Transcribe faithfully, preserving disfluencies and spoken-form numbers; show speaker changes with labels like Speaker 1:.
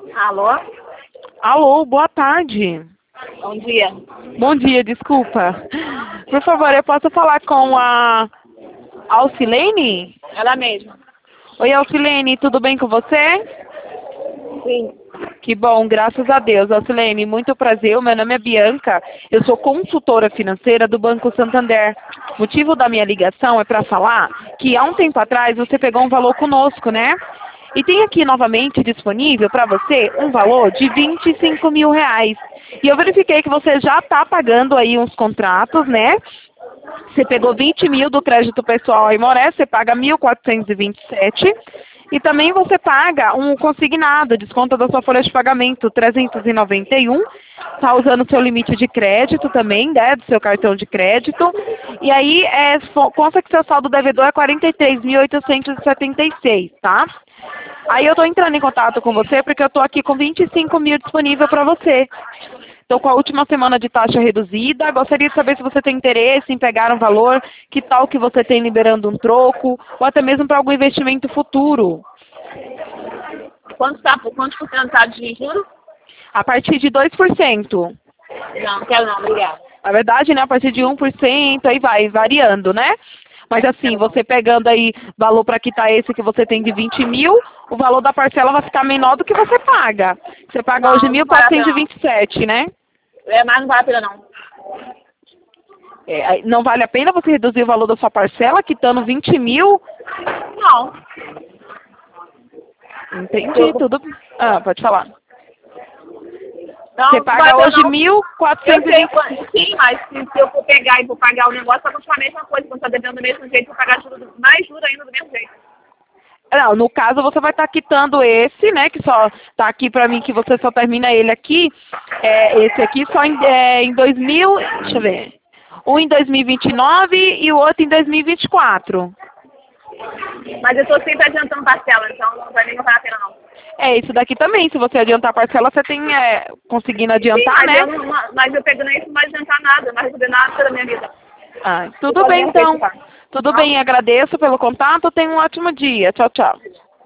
Speaker 1: Alô?
Speaker 2: Alô, boa tarde.
Speaker 1: Bom dia.
Speaker 2: Bom dia, desculpa. Por favor, eu posso falar com a Alcilene?
Speaker 1: Ela mesma.
Speaker 2: Oi, Alcilene, tudo bem com você?
Speaker 1: Sim.
Speaker 2: Que bom, graças a Deus. Alcilene, muito prazer. Meu nome é Bianca. Eu sou consultora financeira do Banco Santander. O motivo da minha ligação é para falar que há um tempo atrás você pegou um valor conosco, né? E tem aqui novamente disponível para você um valor de vinte e cinco mil reais. E eu verifiquei que você já está pagando aí uns contratos, né? Você pegou vinte mil do crédito pessoal Aimoré, você paga mil quatrocentos e vinte e sete. E também você paga um consignado, desconto da sua folha de pagamento, trezentos e noventa e um. Está usando o seu limite de crédito também, né, do seu cartão de crédito. E aí, é, consta que seu saldo devedor é quarenta e três mil oitocentos e setenta e seis, tá? Aí eu estou entrando em contato com você porque eu estou aqui com vinte e cinco mil disponível para você. Estou com a última semana de taxa reduzida. Gostaria de saber se você tem interesse em pegar um valor, que tal que você tem liberando um troco, ou até mesmo para algum investimento futuro.
Speaker 1: Quanto tá, quantos por cento tá de juros?
Speaker 2: A partir de dois por cento.
Speaker 1: Não, não quero não, obrigada.
Speaker 2: Na verdade, né, a partir de um por cento, aí vai variando, né? Mas assim, você pegando aí valor para quitar esse que você tem de vinte mil, o valor da parcela vai ficar menor do que você paga. Você paga
Speaker 1: Não,
Speaker 2: hoje
Speaker 1: não
Speaker 2: mil
Speaker 1: vale a
Speaker 2: quatrocentos e
Speaker 1: pena.
Speaker 2: vinte e sete, né?
Speaker 1: É, mas não vale a pena não.
Speaker 2: É, aí não vale a pena você reduzir o valor da sua parcela quitando vinte mil?
Speaker 1: Não.
Speaker 2: Entendi, tudo. Ah, pode falar.
Speaker 1: Não,
Speaker 2: Você
Speaker 1: não
Speaker 2: paga
Speaker 1: vale a pena
Speaker 2: hoje
Speaker 1: não.
Speaker 2: mil
Speaker 1: Eu
Speaker 2: quatrocentos e
Speaker 1: sei
Speaker 2: vinte.
Speaker 1: quanto, sim, mas se, se eu for pegar e for pagar o negócio, vai continuar a mesma coisa. Quando tá devendo do mesmo jeito, vou pagar juros, do- mais juros ainda do mesmo jeito.
Speaker 2: Não, no caso você vai estar quitando esse, né, que só tá aqui pra mim, que você só termina ele aqui, é, esse aqui só em, é, em dois mil, deixa eu ver, um em dois mil e vinte e nove e o outro em dois mil e vinte e quatro.
Speaker 1: Mas eu tô sempre adiantando parcela, então não vai nem valer a pena não.
Speaker 2: É, isso daqui também, se você adiantar a parcela, você tem, é, conseguindo
Speaker 1: Sim,
Speaker 2: adiantar,
Speaker 1: mas
Speaker 2: né?
Speaker 1: eu, não, mas eu pegando isso não vai adiantar nada, não vai resolver nada pela minha vida.
Speaker 2: Ah,
Speaker 1: Eu
Speaker 2: tudo
Speaker 1: só
Speaker 2: bem
Speaker 1: venho
Speaker 2: então,
Speaker 1: aceitar.
Speaker 2: tudo
Speaker 1: Tá?
Speaker 2: bem, agradeço pelo contato, tenha um ótimo dia, tchau, tchau.